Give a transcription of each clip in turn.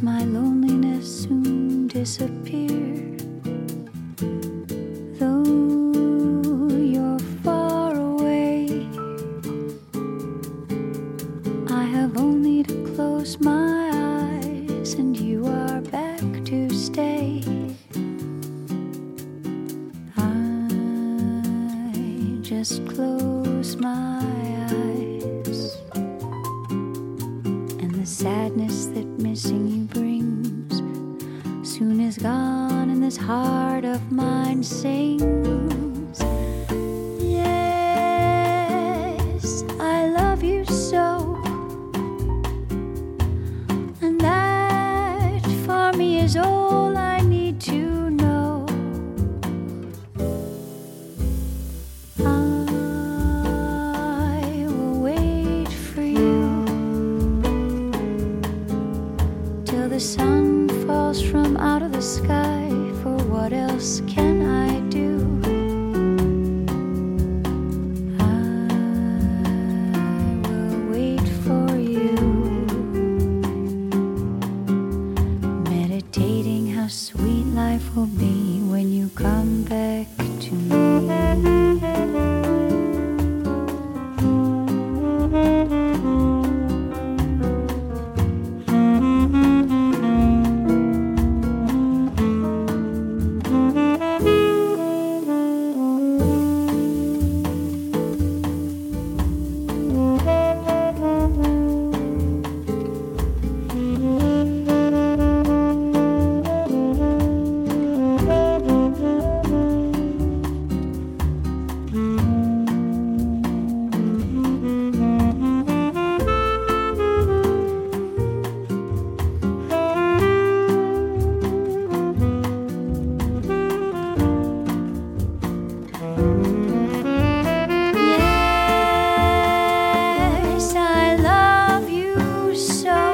my loneliness soon disappear. Though you're far away, I have only to close my eyes and you are back to stay. I just close my eyes, and the sadness that missing you brings soon is gone, and this heart of mine sings. Yes, I love you so, and that for me is all I need to know. I will wait for you till the sun falls from out of the sky, for what else can I do? I will wait for you, meditating how sweet life will be when you come back to me. Yes, I love you so,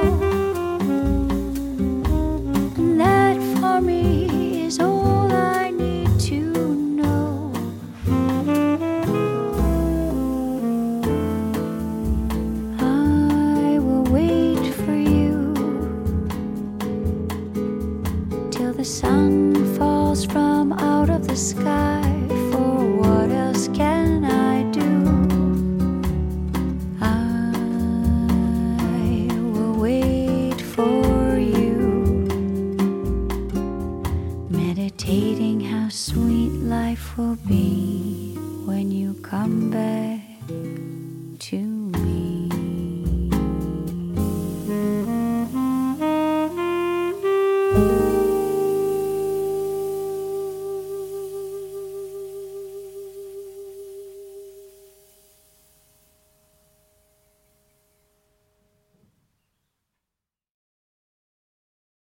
and that for me is all I need to know. I will wait for you till the sun falls from out of the sky, for what else can I do? I will wait for you, meditating how sweet life will be